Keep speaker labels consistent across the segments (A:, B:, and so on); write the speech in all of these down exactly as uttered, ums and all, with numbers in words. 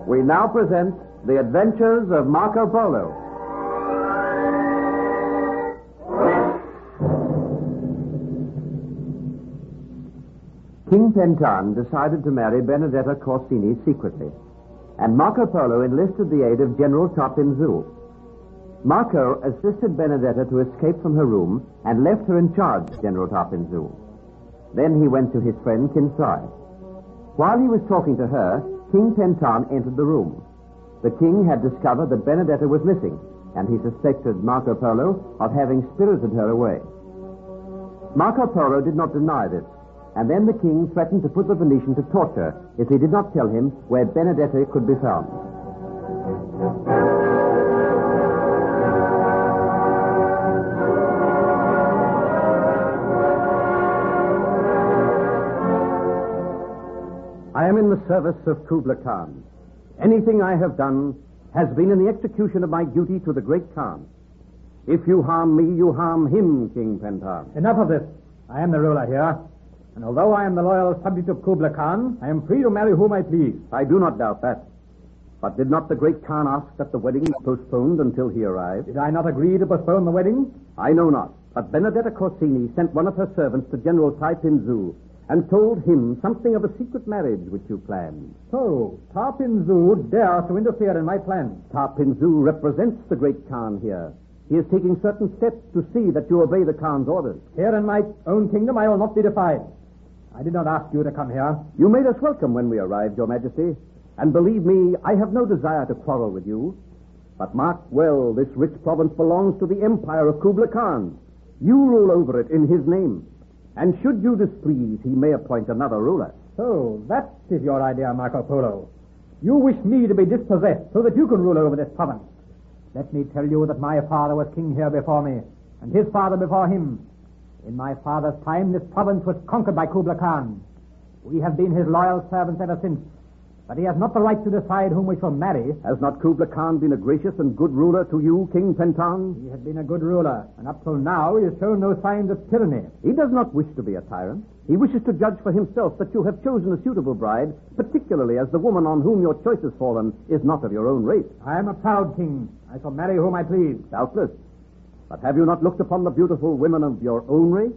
A: We now present The Adventures of Marco Polo. King Pentan decided to marry Benedetta Corsini secretly, and Marco Polo enlisted the aid of General Tarpinzu. Marco assisted Benedetta to escape from her room and left her in charge of General Tarpinzu. Then he went to his friend Kinsai. While he was talking to her, King Pentan entered the room. The king had discovered that Benedetta was missing, and he suspected Marco Polo of having spirited her away. Marco Polo did not deny this, and then the king threatened to put the Venetian to torture if he did not tell him where Benedetta could be found. I am in the service of Kubla Khan. Anything I have done has been in the execution of my duty to the great Khan. If you harm me, you harm him, King Pentan.
B: Enough of this. I am the ruler here. And although I am the loyal subject of Kubla Khan, I am free to marry whom I please.
A: I do not doubt that. But did not the great Khan ask that the wedding be postponed until he arrived?
B: Did I not agree to postpone the wedding?
A: I know not. But Benedetta Corsini sent one of her servants to General Tarpinzu and told him something of a secret marriage which you planned.
B: So, Tarpinzu dares to interfere in my plans.
A: Tarpinzu represents the great Khan here. He is taking certain steps to see that you obey the Khan's orders.
B: Here in my own kingdom, I will not be defied. I did not ask you to come here.
A: You made us welcome when we arrived, Your Majesty. And believe me, I have no desire to quarrel with you. But mark well, this rich province belongs to the empire of Kubla Khan. You rule over it in his name. And should you displease, he may appoint another ruler.
B: So, that is your idea, Marco Polo. You wish me to be dispossessed so that you can rule over this province. Let me tell you that my father was king here before me, and his father before him. In my father's time, this province was conquered by Kubla Khan. We have been his loyal servants ever since. But he has not the right to decide whom we shall marry.
A: Has not Kubla Khan been a gracious and good ruler to you, King Pentan?
B: He has been a good ruler, and up till now he has shown no signs of tyranny.
A: He does not wish to be a tyrant. He wishes to judge for himself that you have chosen a suitable bride, particularly as the woman on whom your choice has fallen is not of your own race.
B: I am a proud king. I shall marry whom I please.
A: Doubtless. But have you not looked upon the beautiful women of your own race?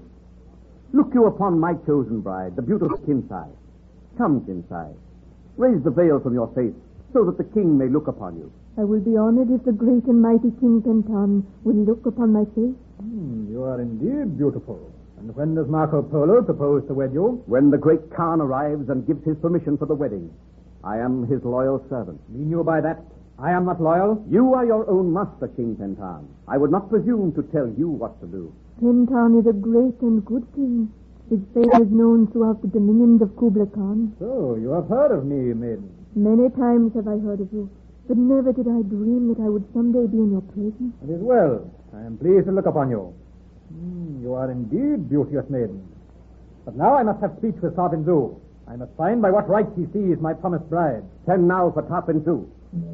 A: Look you upon my chosen bride, the beautiful Kinsai. Come, Kinsai. Raise the veil from your face so that the king may look upon you.
C: I will be honored if the great and mighty King Pentan will look upon my face.
B: Hmm, you are indeed beautiful. And when does Marco Polo propose to wed you?
A: When the great Khan arrives and gives his permission for the wedding. I am his loyal servant.
B: Mean you by that I am not loyal?
A: You are your own master, King Pentan. I would not presume to tell you what to do.
C: Pentan is a great and good king. His fame is known throughout the dominions of Kubla Khan.
B: So, you have heard of me, maiden.
C: Many times have I heard of you, but never did I dream that I would someday be in your presence.
B: It is well. I am pleased to look upon you. Mm, you are indeed beauteous, maiden. But now I must have speech with Tarpinzu. I must find by what right he sees my promised bride.
A: Send now for Tarpinzu.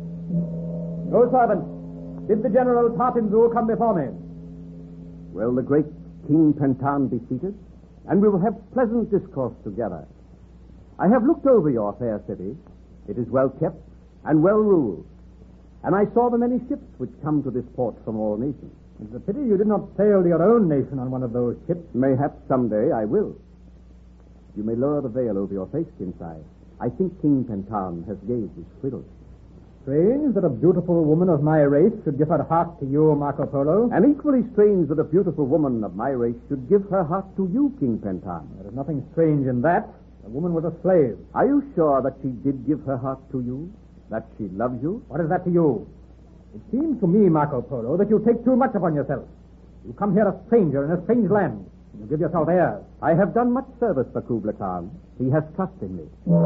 B: Go, servant. Bid the General Tarpinzu come before me.
A: Will the great King Pentan be seated? And we will have pleasant discourse together. I have looked over your fair city. It is well kept and well ruled. And I saw the many ships which come to this port from all nations.
B: It's a pity you did not sail to your own nation on one of those ships.
A: Mayhaps someday I will. You may lower the veil over your face, Kinsai. I think King Pentan has gazed his fiddle.
B: Strange that a beautiful woman of my race should give her heart to you, Marco Polo.
A: And equally strange that a beautiful woman of my race should give her heart to you, King Pentan.
B: There is nothing strange in that. The woman was a slave.
A: Are you sure that she did give her heart to you? That she loves you?
B: What is that to you? It seems to me, Marco Polo, that you take too much upon yourself. You come here a stranger in a strange land. You give yourself airs.
A: I have done much service for Kubla Khan. He has trust in me.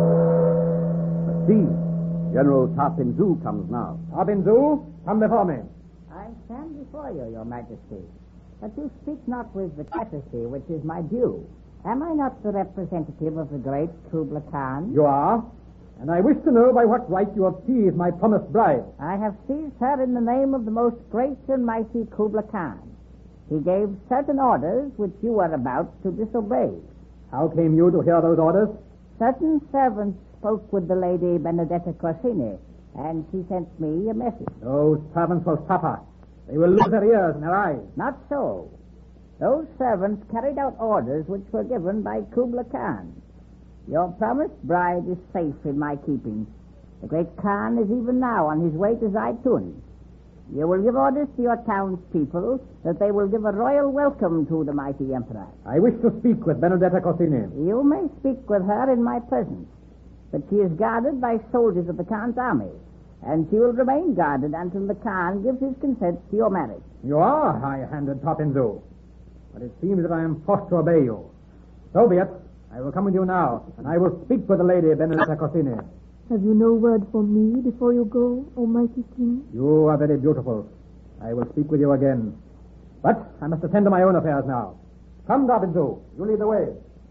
A: But see, General Tarpinzu comes now.
B: Tarpinzu, come before me.
D: I stand before you, Your Majesty. But you speak not with the courtesy which is my due. Am I not the representative of the great Kubla Khan?
B: You are. And I wish to know by what right you have seized my promised bride.
D: I have seized her in the name of the most great and mighty Kubla Khan. He gave certain orders which you are about to disobey.
B: How came you to hear those orders?
D: Certain servants spoke with the lady Benedetta Corsini, and she sent me a message.
B: Those servants will suffer. They will lose their ears and their eyes.
D: Not so. Those servants carried out orders which were given by Kubla Khan. Your promised bride is safe in my keeping. The great Khan is even now on his way to Zaitun. You will give orders to your townspeople that they will give a royal welcome to the mighty emperor.
B: I wish to speak with Benedetta Corsini.
D: You may speak with her in my presence, but she is guarded by soldiers of the Khan's army, and she will remain guarded until the Khan gives his consent to your marriage.
B: You are high-handed, Topinzu, but it seems that I am forced to obey you. So be it. I will come with you now, and I will speak with the lady, Benedetta Corsini.
C: Have you no word for me before you go, O mighty king?
B: You are very beautiful. I will speak with you again. But I must attend to my own affairs now. Come, Topinzu, you lead the way.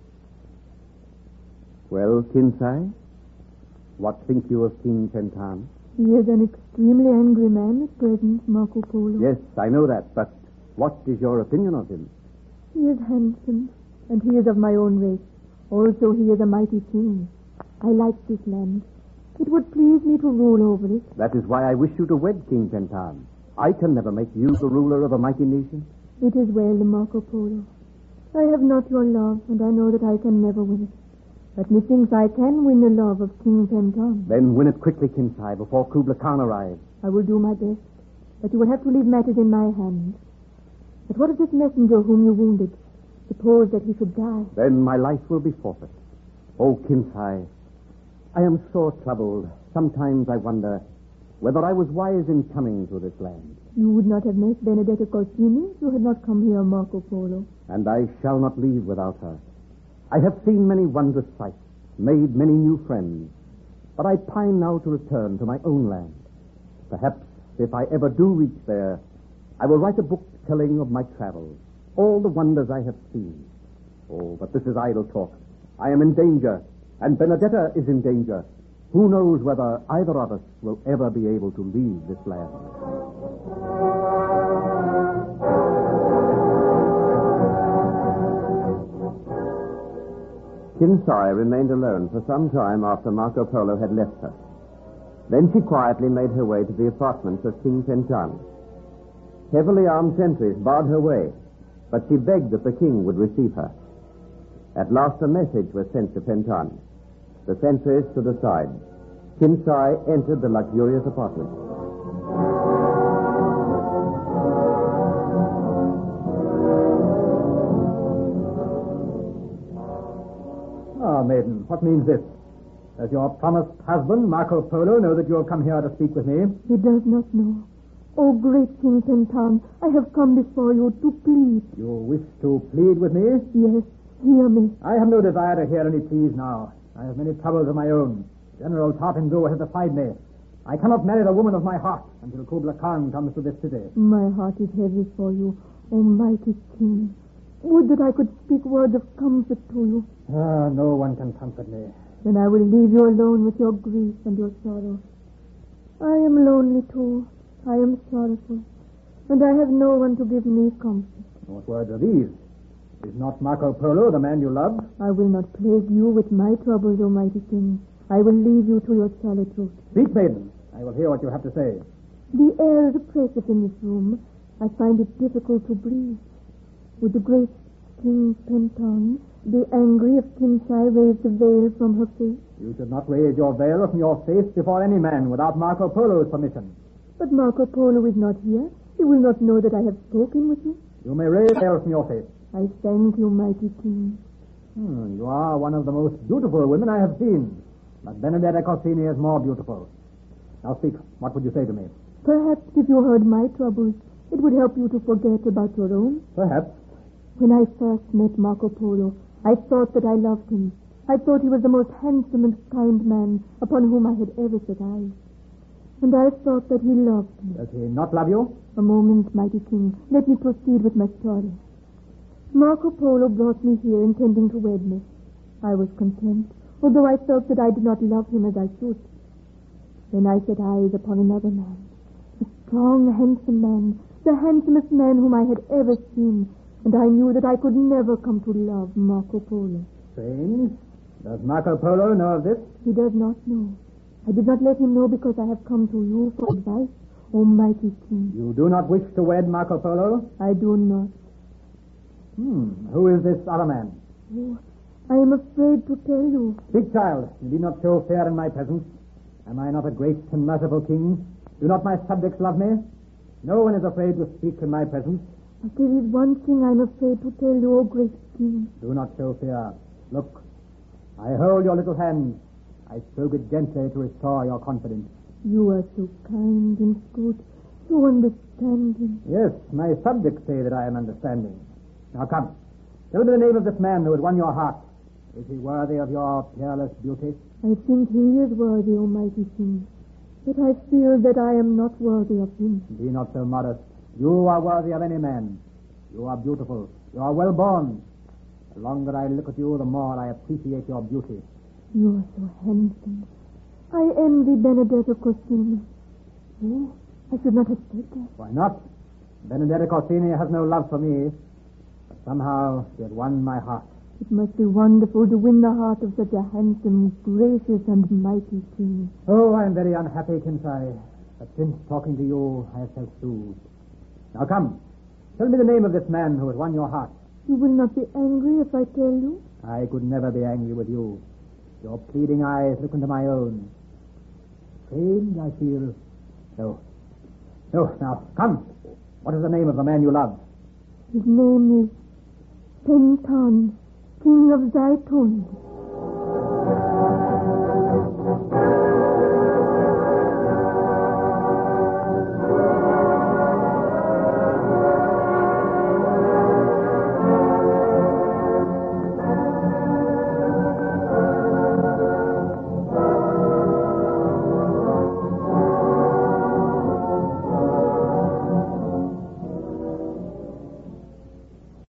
A: Well, Kinsai, what think you of King Pentan?
C: He is an extremely angry man at present, Marco Polo.
A: Yes, I know that, but what is your opinion of him?
C: He is handsome, and he is of my own race. Also, he is a mighty king. I like this land. It would please me to rule over it.
A: That is why I wish you to wed King Pentan. I can never make you the ruler of a mighty nation.
C: It is well, Marco Polo. I have not your love, and I know that I can never win it. But methinks I can win the love of King Pentan.
A: Then win it quickly, Kinsai, before Kubla Khan arrives.
C: I will do my best, but you will have to leave matters in my hands. But what of this messenger whom you wounded? Suppose that he should die.
A: Then my life will be forfeit. Oh, Kinsai, I am sore troubled. Sometimes I wonder whether I was wise in coming to this land.
C: You would not have met Benedetta Corsini if you had not come here, Marco Polo.
A: And I shall not leave without her. I have seen many wondrous sights, made many new friends, but I pine now to return to my own land. Perhaps, if I ever do reach there, I will write a book telling of my travels, all the wonders I have seen. Oh, but this is idle talk. I am in danger, and Benedetta is in danger. Who knows whether either of us will ever be able to leave this land? Kinsai remained alone for some time after Marco Polo had left her. Then she quietly made her way to the apartments of King Pentan. Heavily armed sentries barred her way, but she begged that the king would receive her. At last a message was sent to Pentan. The sentries stood aside. Kinsai entered the luxurious apartment.
B: Ah, maiden, what means this? Does your promised husband, Marco Polo, know that you have come here to speak with me?
C: He does not know. Oh, great King Pentan, I have come before you to plead.
B: You wish to plead with me?
C: Yes, hear me.
B: I have no desire to hear any pleas now. I have many troubles of my own. General Topinzu has defied me. I cannot marry the woman of my heart until Kubla Khan comes to this city.
C: My heart is heavy for you, O mighty king. Would that I could speak words of comfort to you.
B: Ah, no one can comfort me.
C: Then I will leave you alone with your grief and your sorrow. I am lonely too. I am sorrowful. And I have no one to give me comfort.
B: What words are these? Is not Marco Polo the man you love?
C: I will not plague you with my troubles, O mighty king. I will leave you to your solitude.
B: Speak, maiden. I will hear what you have to say.
C: The air is oppressive in this room. I find it difficult to breathe. Would the great King Pentan be angry if Kinsai raised the veil from her face?
B: You should not raise your veil from your face before any man without Marco Polo's permission.
C: But Marco Polo is not here. He will not know that I have spoken with you.
B: You may raise the veil from your face.
C: I thank you, mighty king.
B: Hmm, you are one of the most beautiful women I have seen. But Benedetta Corsini is more beautiful. Now speak. What would you say to me?
C: Perhaps if you heard my troubles, it would help you to forget about your own.
B: Perhaps.
C: When I first met Marco Polo, I thought that I loved him. I thought he was the most handsome and kind man upon whom I had ever set eyes. And I thought that he loved me.
B: Does he not love you?
C: A moment, mighty king. Let me proceed with my story. Marco Polo brought me here intending to wed me. I was content, although I felt that I did not love him as I should. Then I set eyes upon another man. A strong, handsome man. The handsomest man whom I had ever seen. And I knew that I could never come to love Marco Polo.
B: Strange. Does Marco Polo know of this?
C: He does not know. I did not let him know because I have come to you for advice, O mighty king.
B: You do not wish to wed Marco Polo?
C: I do not.
B: Hmm. Who is this other man?
C: Oh, I am afraid to tell you.
B: Speak, child. You need not show fear in my presence. Am I not a great and merciful king? Do not my subjects love me? No one is afraid to speak in my presence.
C: But there is one thing I am afraid to tell you, O great king.
B: Do not show fear. Look, I hold your little hand. I stroke it gently to restore your confidence.
C: You are so kind and good, so understanding.
B: Yes, my subjects say that I am understanding. Now come, tell me the name of this man who has won your heart. Is he worthy of your peerless beauty?
C: I think he is worthy, O mighty king. But I feel that I am not worthy of him.
B: Be not so modest. You are worthy of any man. You are beautiful. You are well born. The longer I look at you, the more I appreciate your beauty.
C: You are so handsome. I envy Benedetto Corsini. Oh, I should not have said that.
B: Why not? Benedetto Corsini has no love for me, but somehow she has won my heart.
C: It must be wonderful to win the heart of such a handsome, gracious, and mighty king.
B: Oh, I am very unhappy, Kinsai, but since talking to you, I have felt soothed. Now come, tell me the name of this man who has won your heart.
C: You will not be angry if I tell you?
B: I could never be angry with you. Your pleading eyes look into my own. Strange, I feel. No. No, now, come. What is the name of the man you love?
C: His name is Penton, King of Zaitun.